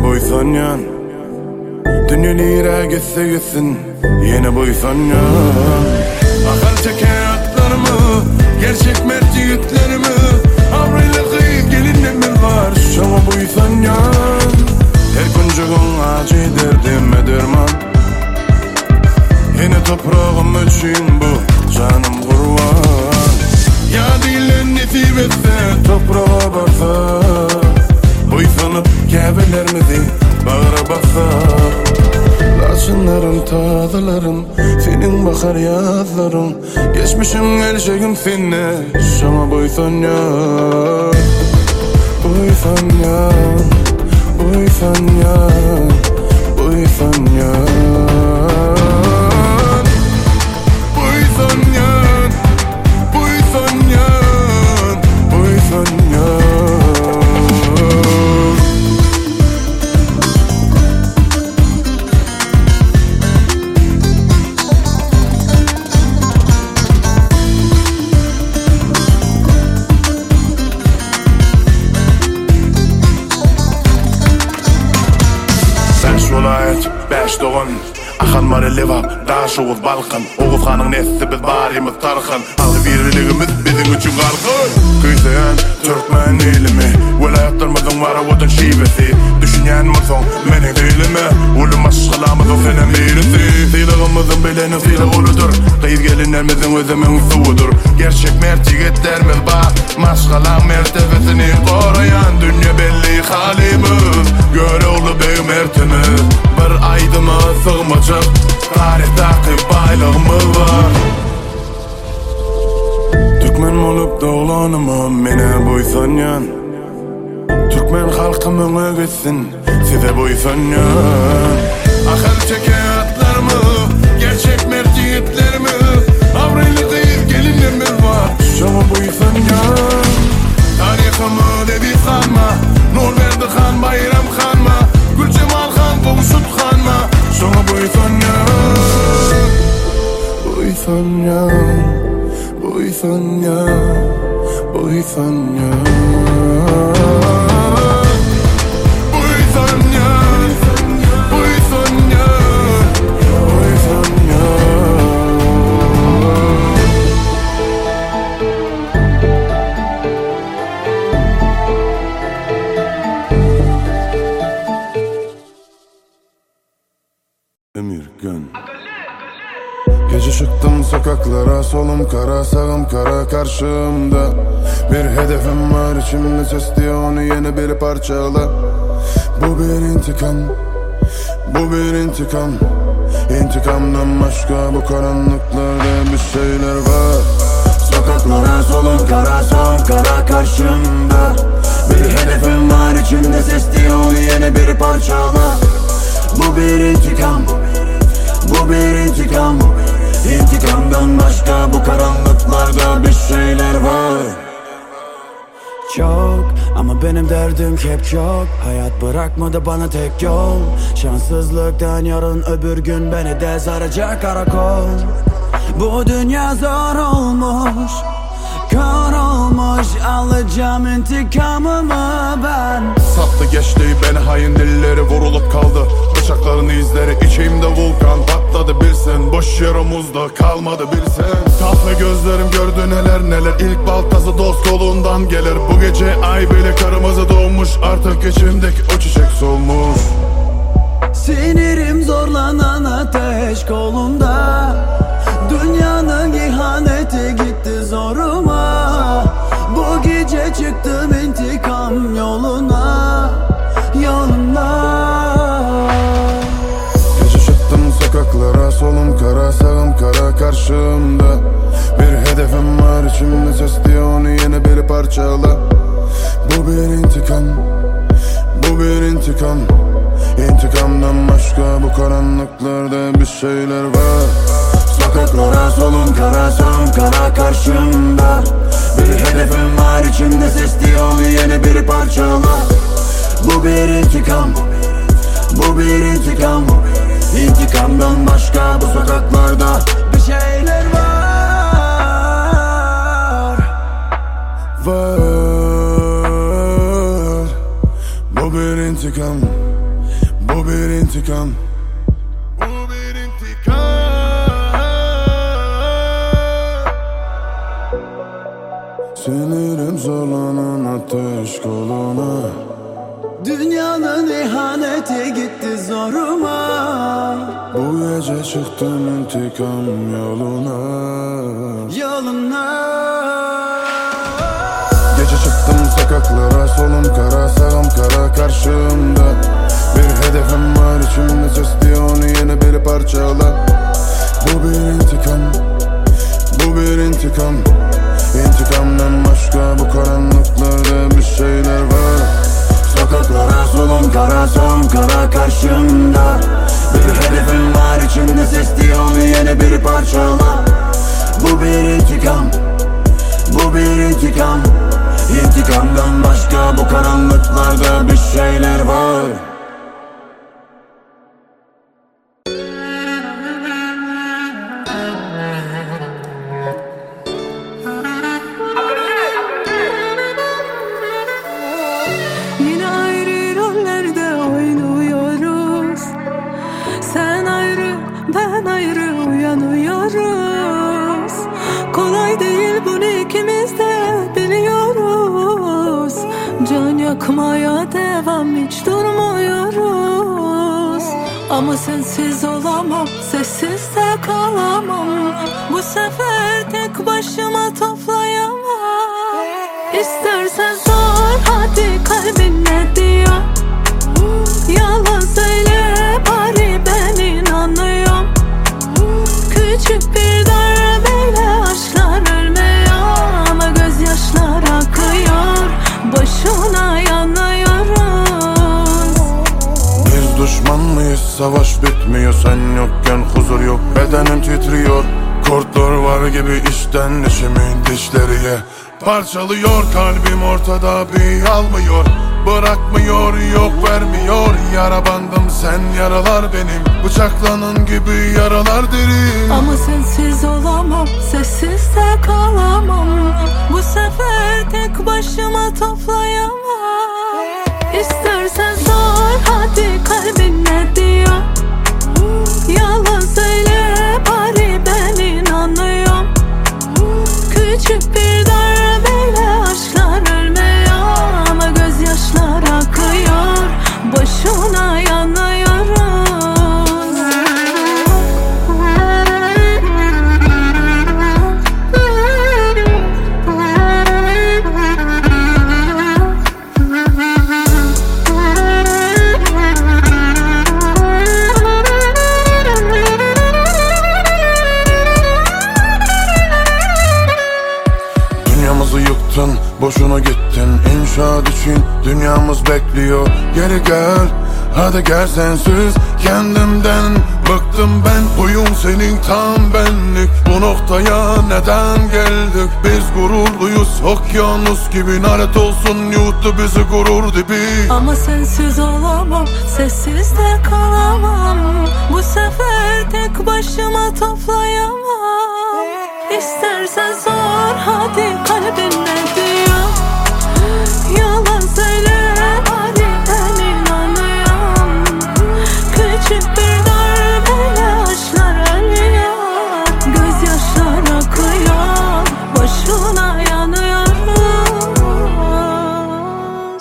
boysanyan. Dünyelere gitse gitsin yine boysanyan. Akar çeken atlarımı, gerçek mert yiğitlerimi, avrıyla kıyıp gelinlerimiz var, şama boysanyan. Her kuncuğun acı derdime derman. Yine toprağım için bu canım kurban. Ya dilen nesip etse toprağa barsa, boysanıp kebelerimizi bağıra baksak. Laçınlarım, tadılarım, senin bakar yazlarım. Geçmişim geleceğim seninle, şama boysanyan. Boysanyan, boysanyan, boysanyan. Boysanyan, boysanyan, boysanyan. Beş doğun akan var elevap, daşıvuz balkın. Oğuz Han'ın nesli biz barimiz tarkın. Alı birliğimiz bizim üçün kalkın. Kıysayan Türkmen ilimi, velayetlerimizin var avudun şivesi. Düşünyen mısın menin dilimi, ulum aşkılamızın senin birisi. Silığımızın bilenin silığı uludur, kıyız gelinlerimizin özümün suudur. Gerçek mert yiğitlerimiz bak, maşkalan mertebesini koruyan. Dünya belli halimiz, göre oğlu bey mertimiz. Bir aydıma sığmayacak, tarihtaki baylığımız var. Türkmen olup doğulanıma mene boysanyan. Türkmen halkımın ögüsün size boysanyan. Akıl çeken atlarımı, gerçek mert yiğitlerimi, avrıyla kıyıp gelinlerimiz var, şama boysanyan. Tarihımı dedi sanma, nur verdi han bayram hanma, Gül Cemal Han kovuşup hanma, şama boysanyan. Boysanyan, boysanyan, boysanyan. Boysanyan, boysanyan, boysanyan. Emirgan. Gece çıktım sokaklara, solum kara, sağım kara karşımda. Bir hedefim var içimde, ses diyor onu yeni biri parçala. Bu bir intikam, bu bir intikam. İntikamdan başka bu karanlıklarda bir şeyler var. Sokaklara, solum kara, sağım kara karşımda. Bir hedefim var içimde, ses diyor onu yeni biri parçala. Bu bir intikam, bu bir intikam. İntikamdan başka bu karanlıklarda bir şeyler var. Çok ama benim derdim hep çok. Hayat bırakmadı bana tek yol. Şanssızlıktan yarın öbür gün beni de saracak karakol. Bu dünya zor olmuş, kör olmuş, alacağım intikamımı ben. Sattı geçti beni hain dilleri, vurulup kaldı bıçakların izleri. İçimde vulkan patladı bilsen, boş yer omuzda kalmadı bilsen. Tatlı gözlerim gördü neler neler, ilk baltası dost kolundan gelir. Bu gece ay bile kırmızı doğmuş, artık içimdeki o çiçek solmuş. Sinirim zorlanan ateş kolumda. Dünyanın ihaneti gitti zoruma. Bu gece çıktım intikam yoluna, yoluna. Gece çıktım sokaklara, solum kara, sağım kara karşımda. Bir hedefim var içimde, ses diyor onu yeni biri parçala. Bu bir intikam, bu bir intikam. İntikamdan başka bu karanlıklarda bir şeyler var. Sokaklara, solum kara, sağım kara karşımda. Bir hedefim var içimde, ses diyor onu yeni biri parçala. Bu bir intikam, bu bir intikam. İntikamdan başka bu sokaklarda bir şeyler var. Var. Bu bir intikam, Sinirim zorlanan ateş koluna. Dünyanın ihaneti gitti zoruma. Bu gece çıktım intikam yoluna. Gece çıktım sokaklara, solum kara, sağım kara karşımda. Bir hedefim var içimde, ses diye onu yeni biri parçala. Bu bir intikam, bu bir intikam. İntikamdan başka bu karanlıklarda bir şeyler var. Sokaklara, solum kara, sağım kara karşımda. Bir hedefim var içimde, ses diye onu yeni biri parçala. Bu bir intikam, bu bir intikam. İntikamdan başka bu karanlıklarda bir şeyler var. Yine ayrı rollerde oynuyoruz. Sen ayrı, ben ayrı uyanıyoruz. Kolay değil bunu ikimiz de biliyoruz. Can yakmaya devam, hiç durmuyoruz. Ama sensiz olamam, sessiz de kalamam. Bu sefer tek başıma toplayamam. İstersen sor, hadi kalbin ne diyor? Yalan söyle bari, ben inanıyorum. Küçük bir darbeyle aşklar ölmüyor. Ama gözyaşlar akıyor, boşuna yanıyoruz. Biz düşman mıyız? Savaş bitmiyor, sen yokken huzur yok. Bedenim titriyor, kurtlar var gibi içten dişimin dişleriye. Parçalıyor kalbim, ortada bir almıyor. Bırakmıyor, yok vermiyor. Yara bandım, sen yaralar benim. Bıçaklanan gibi yaralar derin. Ama sensiz olamam, sessiz de kalamam. Bu sefer tek başıma toplayamam. İstersen sor, hadi kalbin ne diyor? Yalan söyle bari, ben inanıyorum. Küçük bir darbeyle aşklar ölmüyor. Ama gözyaşlar akıyor, boşuna yanıyoruz. Dünyamızı yıktın, boşuna gittin. İnşaat için dünyamız bekliyor. Geri gel, hadi gel sensiz. Kendimden bıktım ben. Uyum senin tam benlik. Bu noktaya neden geldik? Biz gururluyuz, okyanus gibi. Lanet olsun yuttu bizi gurur dibi. Ama sensiz olamam, sessiz de kalamam. Bu sefer tek başıma toplayamam. İstersen sor, hadi kalbin ne diyor? Yalan söyle bari, ben inanıyorum. Küçük bir darbeyle aşklar ölüyor. Gözyaşlar akıyor, boşuna yanıyoruz.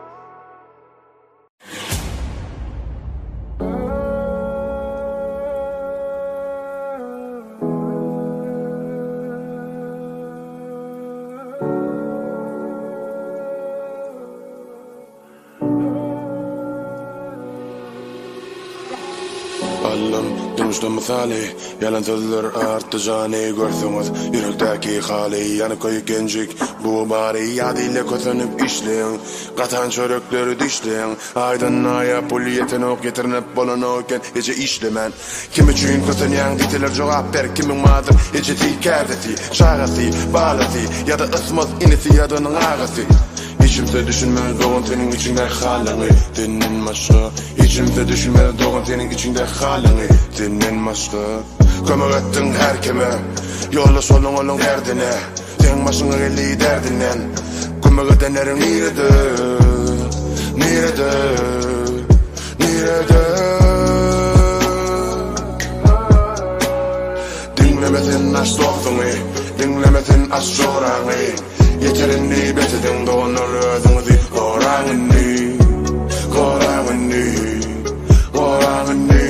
Allım dönüşte misali, yalan sözler arttı cani. Görsünüz yürekteki hali, yanı koyu gencik. Bu bari yadıyla kötünüp işleyin. Katan çörükleri dişleyin. Aydınlığa pulyetin ok getirinip bulunurken gece işlemen. Kim için kötünyen ditiler cevap ver. Kimin madır eceti kerdeti, şarası, bağlası. Ya da ısmaz inisi ya da ağası. İçimde düşünmez doğan senin içinde halini. Dinin başka İçimde düşünmez doğan senin içinde halini. Dinin başka kömür ettin her kime. Yolla solun olun derdine. Sen başına geldi derdinden. Kömür edenlerin nerede? Nerede? Nerede? Dinlemesin aç dostunu. Dinlemesin aç çoğranı. Yeterini betedin doğanlar özünüzü Korağını Korağını Korağını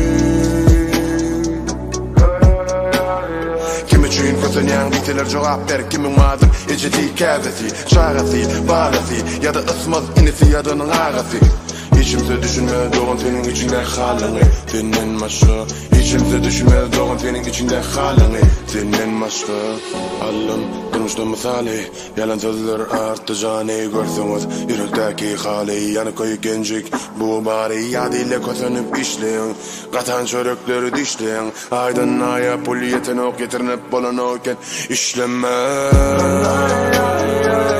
Kim üçün kötünyan bitiler cevap ver kimin madır Eceti kazesi, şarası, barası Ya da ısmaz inisi ya da ağası Hiçimse düşünmez doğan senin içinde halini Senin başka Hiçimse düşünmez doğan senin içinde halini Senin başka Allım durmuşta misali Yalan sözler arttı cani görseniz Yürekteki hali yanı koyu gencik Bu bari yadıyla kötünüp işleyin Katan çörükleri dişleyin Aydın aya pul yetenok yetirinip bolan oken İşleme